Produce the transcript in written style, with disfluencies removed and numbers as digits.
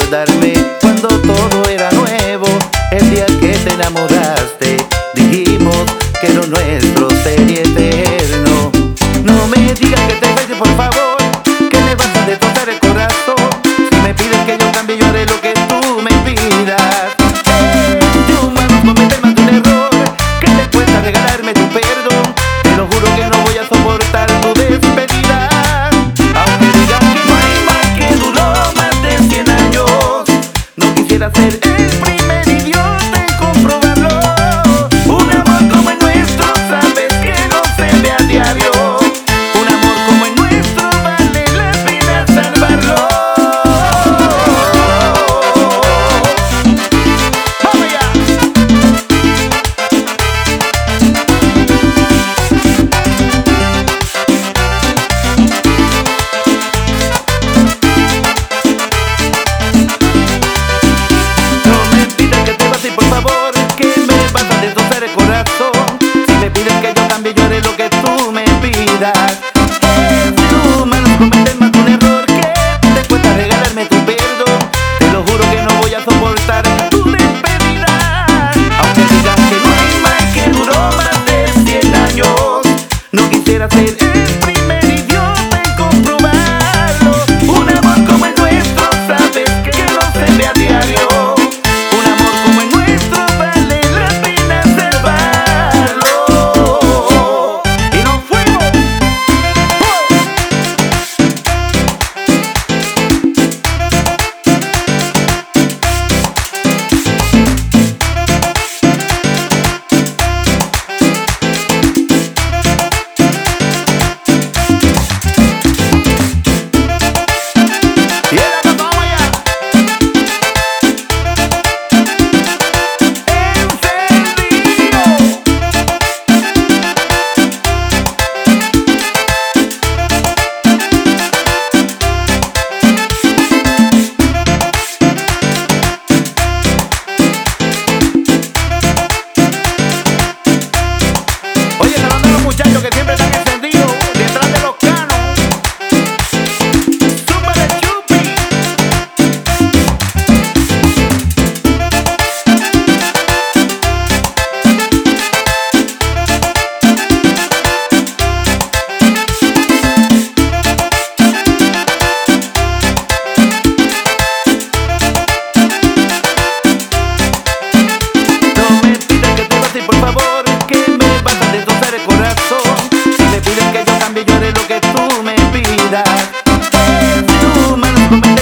recordarme cuando todo era nuevo. El día que te enamoraste, dijimos que lo nuestro sería eterno. No me digas que te vayas, por favor, que me vas a destrozar el corazón. Si me pides que yo cambie, yo haré lo que tú me pidas. De humanos cometer más de un error, que te cuesta regalarme tu perdón. Te lo juro que no voy a soportar tu despedida. Aunque digan que no hay más que duró más de 100 años, no quisiera ser el primer idiota en comprobarlo. Un amor como el nuestro, sabes que no se ve a diario. Un amor como el nuestro, vale la pena salvarlo. ¡Vamos allá! No me pidas que te vas a ir, por favor, que me vas a destrozar el corazón. Si me pides que yo cambie, yo haré lo que tú me pidas. Si humanos cometen más de un error, que te cuesta regalarme tu perdón. Te lo juro que no voy a soportar tu despedida. Aunque digas que no hay más que duró más de 100 años, no quisiera ser el primer idiota en comprobarlo. Un amor como el nuestro, sabes que no se ve a diario. Un amor como el nuestro, vale la pena salvarlo. Y nos fuimos. Y ahora nos vamos allá. Encendido. Oye, saludando a los muchachos que siempre están encendidos detrás de los canos. Súmale, Chupi. No me pidas que te vas a ir, por favor, que me vas a destrozar el corazón. Si me pides que yo cambie, yo haré lo que tú me pidas. Si humanos cometen